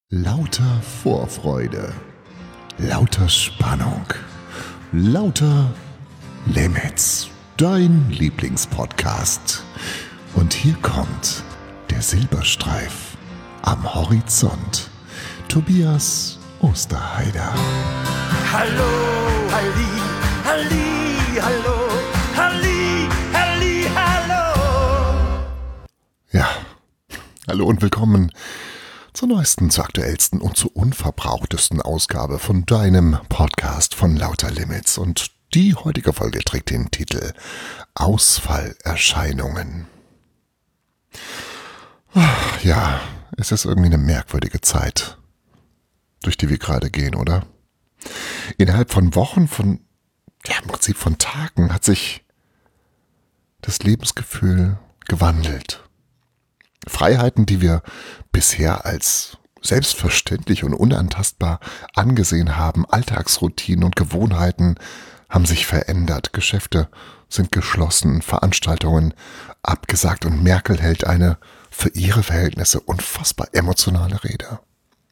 Lauter Vorfreude, lauter Spannung, lauter Limits, dein Lieblingspodcast. Und hier kommt der Silberstreif am Horizont. Tobias Osterheider. Hallo, Halli, Halli, hallo, Halli, Halli, hallo. Ja, hallo und willkommen zur neuesten, zur aktuellsten und zur unverbrauchtesten Ausgabe von deinem Podcast von Lauter Limits. Und die heutige Folge trägt den Titel Ausfallerscheinungen. Ja, es ist irgendwie eine merkwürdige Zeit, durch die wir gerade gehen, oder? Innerhalb von Wochen, im Prinzip von Tagen hat sich das Lebensgefühl gewandelt. Freiheiten, die wir bisher als selbstverständlich und unantastbar angesehen haben, Alltagsroutinen und Gewohnheiten haben sich verändert. Geschäfte sind geschlossen, Veranstaltungen abgesagt und Merkel hält eine für ihre Verhältnisse unfassbar emotionale Rede.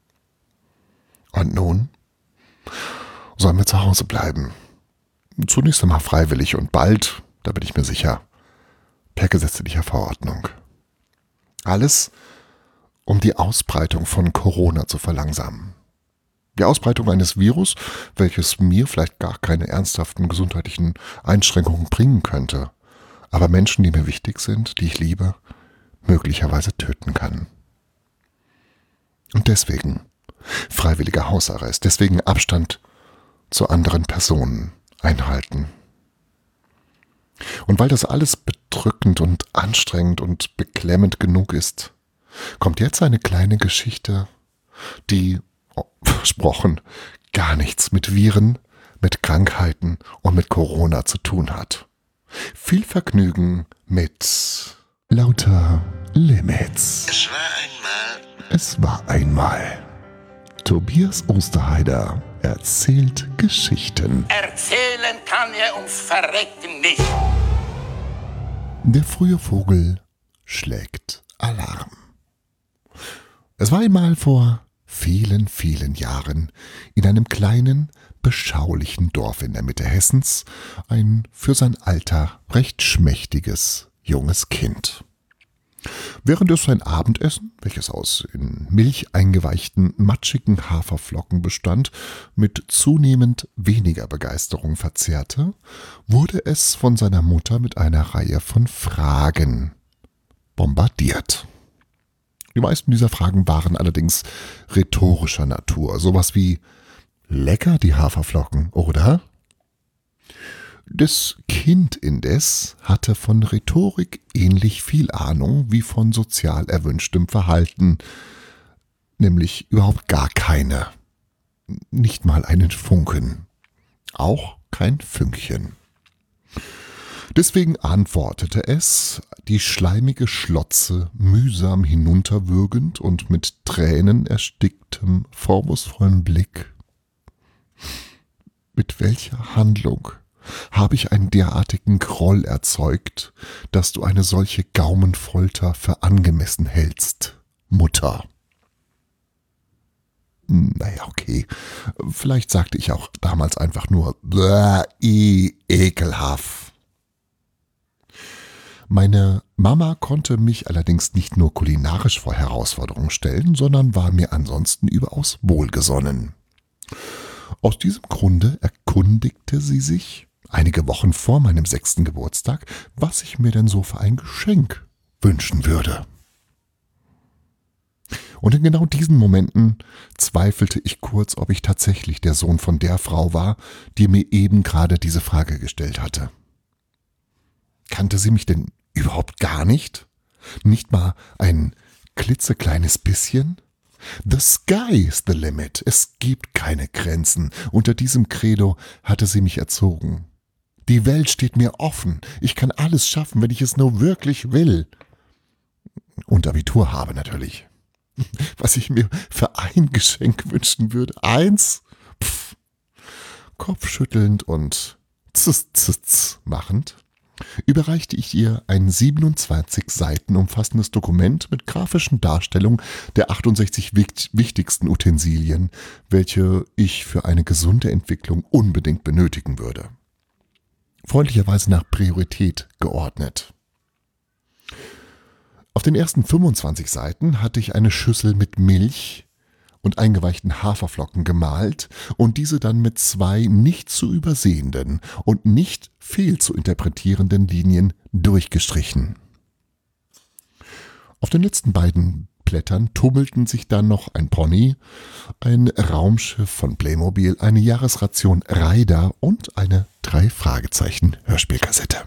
Und nun sollen wir zu Hause bleiben. Zunächst einmal freiwillig und bald, da bin ich mir sicher, per gesetzlicher Verordnung. Alles, um die Ausbreitung von Corona zu verlangsamen. Die Ausbreitung eines Virus, welches mir vielleicht gar keine ernsthaften gesundheitlichen Einschränkungen bringen könnte, aber Menschen, die mir wichtig sind, die ich liebe, möglicherweise töten kann. Und deswegen freiwilliger Hausarrest, deswegen Abstand zu anderen Personen einhalten. Und weil das alles bedrückend und anstrengend und beklemmend genug ist, kommt jetzt eine kleine Geschichte, die, versprochen, gar nichts mit Viren, mit Krankheiten und mit Corona zu tun hat. Viel Vergnügen mit Lauter Limits. Es war einmal. Tobias Osterheider erzählt Geschichten. Erzählen kann er ums Verrecken nicht. Der frühe Vogel schlägt Alarm. Es war einmal vor vielen, vielen Jahren in einem kleinen, beschaulichen Dorf in der Mitte Hessens ein für sein Alter recht schmächtiges junges Kind. Während es sein Abendessen, welches aus in Milch eingeweichten, matschigen Haferflocken bestand, mit zunehmend weniger Begeisterung verzehrte, wurde es von seiner Mutter mit einer Reihe von Fragen bombardiert. Die meisten dieser Fragen waren allerdings rhetorischer Natur, sowas wie »Lecker die Haferflocken, oder?« Das Kind indes hatte von Rhetorik ähnlich viel Ahnung wie von sozial erwünschtem Verhalten, nämlich überhaupt gar keine, nicht mal einen Funken, auch kein Fünkchen. Deswegen antwortete es, die schleimige Schlotze mühsam hinunterwürgend und mit Tränen ersticktem, vorwurfsvollen Blick: »Mit welcher Handlung habe ich einen derartigen Groll erzeugt, dass du eine solche Gaumenfolter für angemessen hältst, Mutter?« Naja, okay, vielleicht sagte ich auch damals einfach nur ekelhaft. Meine Mama konnte mich allerdings nicht nur kulinarisch vor Herausforderungen stellen, sondern war mir ansonsten überaus wohlgesonnen. Aus diesem Grunde erkundigte sie sich einige Wochen vor meinem 6. Geburtstag, was ich mir denn so für ein Geschenk wünschen würde. Und in genau diesen Momenten zweifelte ich kurz, ob ich tatsächlich der Sohn von der Frau war, die mir eben gerade diese Frage gestellt hatte. Kannte sie mich denn überhaupt gar nicht? Nicht mal ein klitzekleines bisschen? The sky is the limit. Es gibt keine Grenzen. Unter diesem Credo hatte sie mich erzogen. Die Welt steht mir offen. Ich kann alles schaffen, wenn ich es nur wirklich will. Und Abitur habe natürlich. Was ich mir für ein Geschenk wünschen würde. Eins? Kopfschüttelnd und tss machend, überreichte ich ihr ein 27 Seiten umfassendes Dokument mit grafischen Darstellungen der 68 wichtigsten Utensilien, welche ich für eine gesunde Entwicklung unbedingt benötigen würde. Freundlicherweise nach Priorität geordnet. Auf den ersten 25 Seiten hatte ich eine Schüssel mit Milch und eingeweichten Haferflocken gemalt und diese dann mit 2 nicht zu übersehenden und nicht fehl zu interpretierenden Linien durchgestrichen. Auf den letzten beiden Blättern tummelten sich dann noch ein Pony, ein Raumschiff von Playmobil, eine Jahresration Raider und eine 3-Fragezeichen-Hörspielkassette.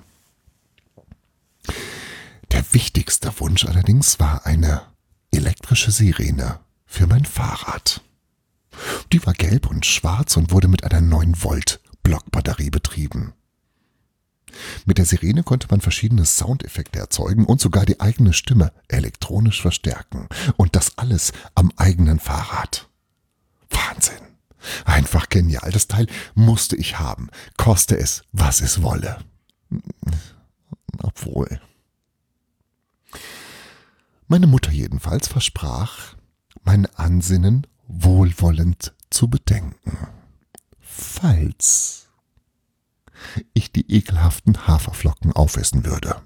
Der wichtigste Wunsch allerdings war eine elektrische Sirene für mein Fahrrad. Die war gelb und schwarz und wurde mit einer 9-Volt-Blockbatterie betrieben. Mit der Sirene konnte man verschiedene Soundeffekte erzeugen und sogar die eigene Stimme elektronisch verstärken. Und das alles am eigenen Fahrrad. Wahnsinn. Einfach genial. Das Teil musste ich haben, koste es, was es wolle. Obwohl. Meine Mutter jedenfalls versprach, mein Ansinnen wohlwollend zu bedenken, falls ich die ekelhaften Haferflocken aufessen würde.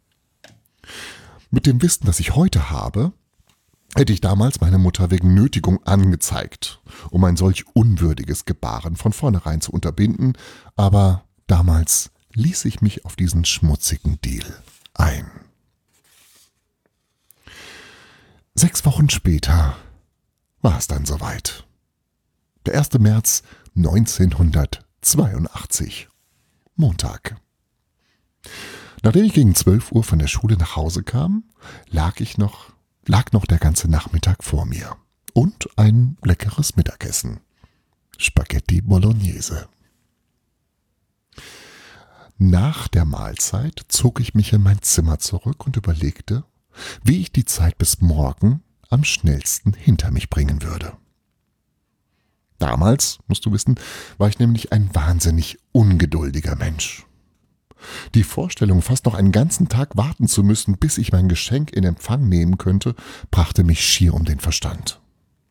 Mit dem Wissen, das ich heute habe, hätte ich damals meine Mutter wegen Nötigung angezeigt, um ein solch unwürdiges Gebaren von vornherein zu unterbinden, aber damals ließ ich mich auf diesen schmutzigen Deal ein. 6 Wochen später war es dann soweit. Der 1. März 1982. Montag. Nachdem ich gegen 12 Uhr von der Schule nach Hause kam, lag noch der ganze Nachmittag vor mir. Und ein leckeres Mittagessen. Spaghetti Bolognese. Nach der Mahlzeit zog ich mich in mein Zimmer zurück und überlegte, wie ich die Zeit bis morgen am schnellsten hinter mich bringen würde. Damals, musst du wissen, war ich nämlich ein wahnsinnig ungeduldiger Mensch. Die Vorstellung, fast noch einen ganzen Tag warten zu müssen, bis ich mein Geschenk in Empfang nehmen könnte, brachte mich schier um den Verstand.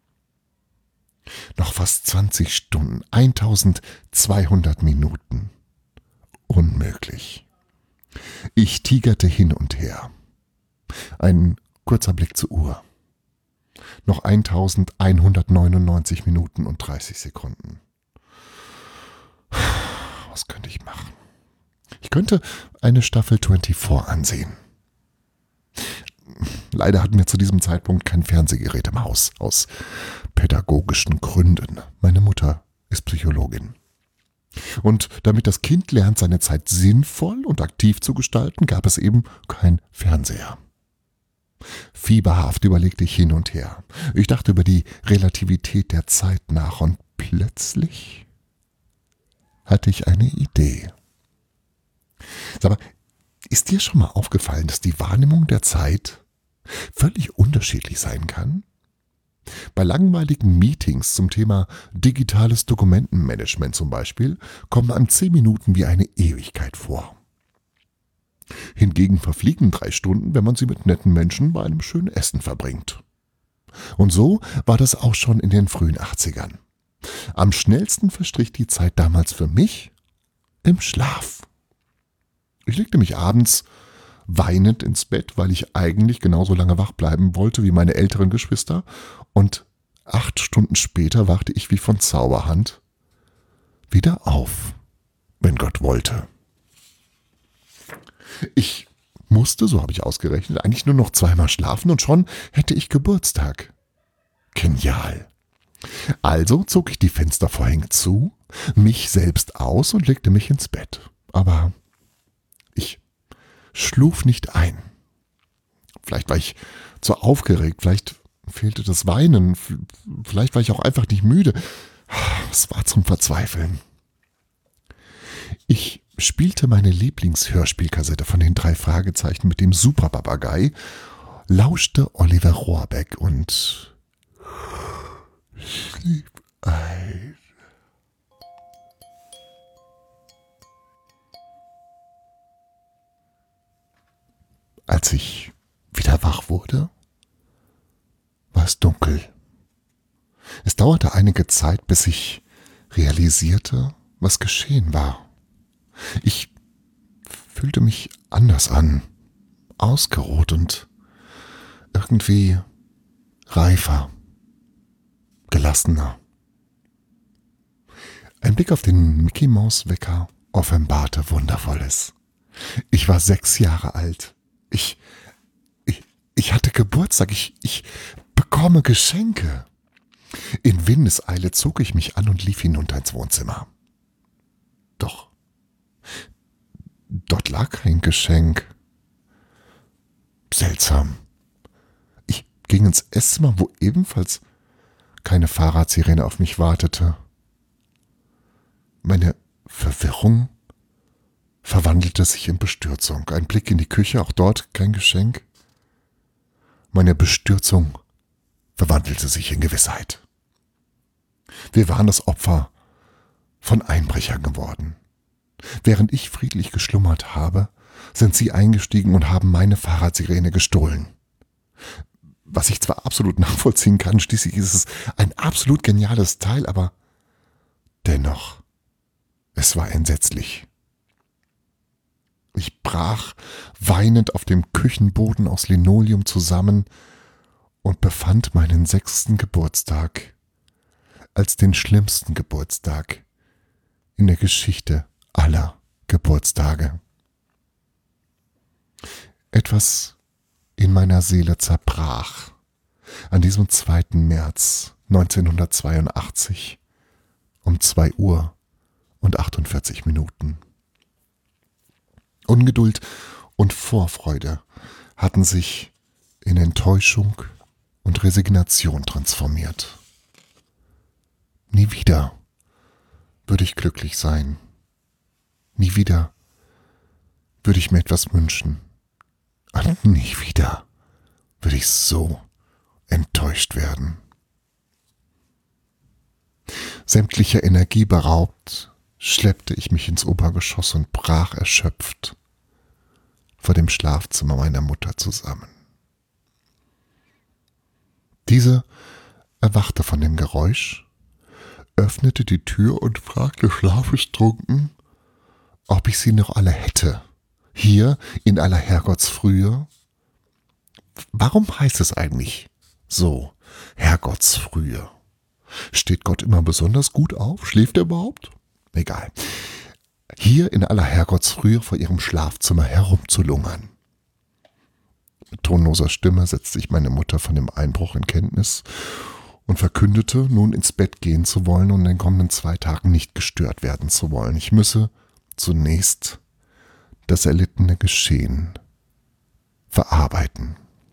Noch fast 20 Stunden, 1200 Minuten. Unmöglich. Ich tigerte hin und her. Ein kurzer Blick zur Uhr. Noch 1199 Minuten und 30 Sekunden. Was könnte ich machen? Ich könnte eine Staffel 24 ansehen. Leider hatten wir zu diesem Zeitpunkt kein Fernsehgerät im Haus, aus pädagogischen Gründen. Meine Mutter ist Psychologin. Und damit das Kind lernt, seine Zeit sinnvoll und aktiv zu gestalten, gab es eben kein Fernseher. Fieberhaft überlegte ich hin und her. Ich dachte über die Relativität der Zeit nach und plötzlich hatte ich eine Idee. Sag mal, ist dir schon mal aufgefallen, dass die Wahrnehmung der Zeit völlig unterschiedlich sein kann? Bei langweiligen Meetings zum Thema digitales Dokumentenmanagement zum Beispiel kommen einem 10 Minuten wie eine Ewigkeit vor. Hingegen verfliegen 3 Stunden, wenn man sie mit netten Menschen bei einem schönen Essen verbringt. Und so war das auch schon in den frühen 80ern. Am schnellsten verstrich die Zeit damals für mich im Schlaf. Ich legte mich abends weinend ins Bett, weil ich eigentlich genauso lange wach bleiben wollte wie meine älteren Geschwister, und 8 Stunden später wachte ich wie von Zauberhand wieder auf, wenn Gott wollte. Ich musste, so habe ich ausgerechnet, eigentlich nur noch 2-mal schlafen und schon hätte ich Geburtstag. Genial. Also zog ich die Fenstervorhänge zu, mich selbst aus und legte mich ins Bett. Aber ich schluf nicht ein. Vielleicht war ich zu aufgeregt, vielleicht fehlte das Weinen, vielleicht war ich auch einfach nicht müde. Es war zum Verzweifeln. Ich spielte meine Lieblingshörspielkassette von den 3 Fragezeichen mit dem Superpapagei, lauschte Oliver Rohrbeck und schlief ein. als ich wieder wach wurde, war es dunkel. Es dauerte einige Zeit, bis ich realisierte, was geschehen war. Ich fühlte mich anders an, ausgeruht und irgendwie reifer, gelassener. Ein Blick auf den Mickey-Maus-Wecker offenbarte Wundervolles. Ich war 6 Jahre alt. Ich hatte Geburtstag. Ich bekomme Geschenke. In Windeseile zog ich mich an und lief hinunter ins Wohnzimmer. Doch dort lag kein Geschenk. Seltsam. Ich ging ins Esszimmer, wo ebenfalls keine Fahrradsirene auf mich wartete. Meine Verwirrung verwandelte sich in Bestürzung. Ein Blick in die Küche, auch dort kein Geschenk. Meine Bestürzung verwandelte sich in Gewissheit. Wir waren das Opfer von Einbrechern geworden. Während ich friedlich geschlummert habe, sind sie eingestiegen und haben meine Fahrradsirene gestohlen. Was ich zwar absolut nachvollziehen kann, schließlich ist es ein absolut geniales Teil, aber dennoch, es war entsetzlich. Ich brach weinend auf dem Küchenboden aus Linoleum zusammen und befand meinen 6. Geburtstag als den schlimmsten Geburtstag in der Geschichte aller Geburtstage. Etwas in meiner Seele zerbrach an diesem 2. März 1982 um 2 Uhr und 48 Minuten. Ungeduld und Vorfreude hatten sich in Enttäuschung und Resignation transformiert. Nie wieder würde ich glücklich sein. Nie wieder würde ich mir etwas wünschen. Und nie wieder würde ich so enttäuscht werden. Sämtlicher Energie beraubt, schleppte ich mich ins Obergeschoss und brach erschöpft vor dem Schlafzimmer meiner Mutter zusammen. Diese erwachte von dem Geräusch, öffnete die Tür und fragte schlafetrunken, ob ich sie noch alle hätte, hier in aller Herrgottsfrühe. Warum heißt es eigentlich so, Herrgottsfrühe? Steht Gott immer besonders gut auf? Schläft er überhaupt? Egal. Hier in aller Herrgottsfrühe vor ihrem Schlafzimmer herumzulungern. Mit tonloser Stimme setzte sich meine Mutter von dem Einbruch in Kenntnis und verkündete, nun ins Bett gehen zu wollen und in den kommenden 2 Tagen nicht gestört werden zu wollen. Ich müsse zunächst das erlittene Geschehen verarbeiten.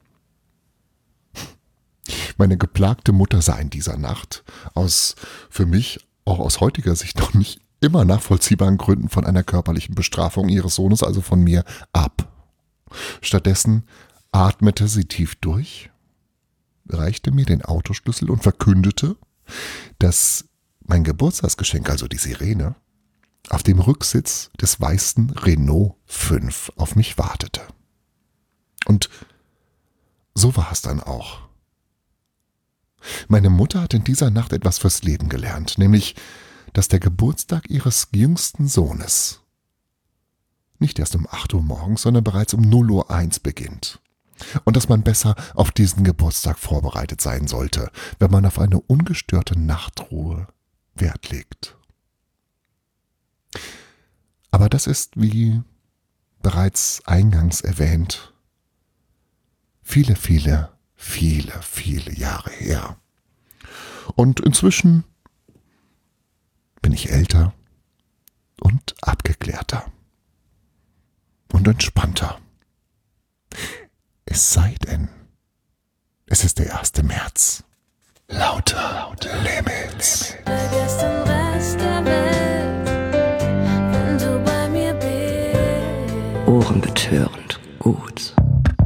Meine geplagte Mutter sah in dieser Nacht für mich auch aus heutiger Sicht noch nicht immer nachvollziehbaren Gründen von einer körperlichen Bestrafung ihres Sohnes, also von mir, ab. Stattdessen atmete sie tief durch, reichte mir den Autoschlüssel und verkündete, dass mein Geburtstagsgeschenk, also die Sirene, auf dem Rücksitz des weißen Renault 5 auf mich wartete. Und so war es dann auch. Meine Mutter hat in dieser Nacht etwas fürs Leben gelernt, nämlich, dass der Geburtstag ihres jüngsten Sohnes nicht erst um 8 Uhr morgens, sondern bereits um 0:01 Uhr beginnt. Und dass man besser auf diesen Geburtstag vorbereitet sein sollte, wenn man auf eine ungestörte Nachtruhe Wert legt. Aber das ist, wie bereits eingangs erwähnt, viele, viele, viele, viele Jahre her. Und inzwischen bin ich älter und abgeklärter und entspannter. Es sei denn, es ist der 1. März. Lauter Limits. Vergiss den Rest der Welt, wenn du bei mir bist. Ohrenbetörend gut.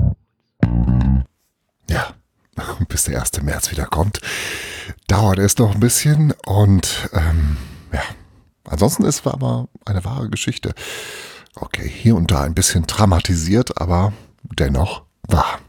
Ja, bis der 1. März wieder kommt, dauert es noch ein bisschen und ja, ansonsten ist es aber eine wahre Geschichte. Okay, hier und da ein bisschen dramatisiert, aber dennoch wahr.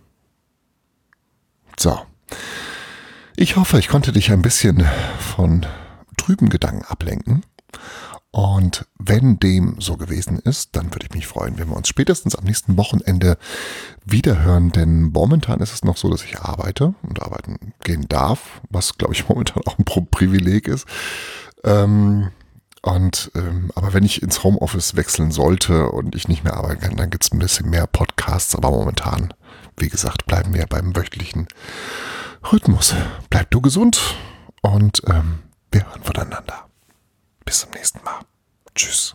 So. Ich hoffe, ich konnte dich ein bisschen von trüben Gedanken ablenken. Und wenn dem so gewesen ist, dann würde ich mich freuen, wenn wir uns spätestens am nächsten Wochenende wiederhören. Denn momentan ist es noch so, dass ich arbeite und arbeiten gehen darf, was, glaube ich, momentan auch ein Privileg ist. Aber wenn ich ins Homeoffice wechseln sollte und ich nicht mehr arbeiten kann, dann gibt es ein bisschen mehr Podcasts. Aber momentan, wie gesagt, bleiben wir beim wöchentlichen Rhythmus. Bleib du gesund und wir hören voneinander. Bis zum nächsten Mal. Tschüss.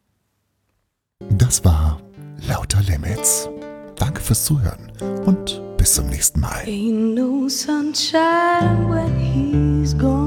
Das war Lauter Limits. Danke fürs Zuhören und bis zum nächsten Mal. Ain't no sunshine when he's gone.